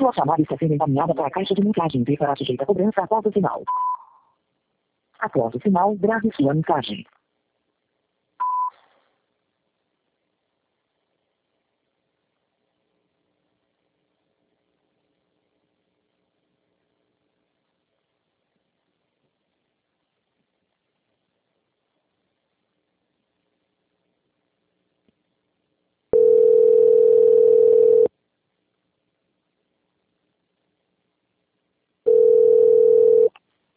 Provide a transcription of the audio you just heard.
Sua chamada está sendo encaminhada para a caixa de mensagem e será sujeita a cobrança após o sinal. Após o sinal, grave sua mensagem.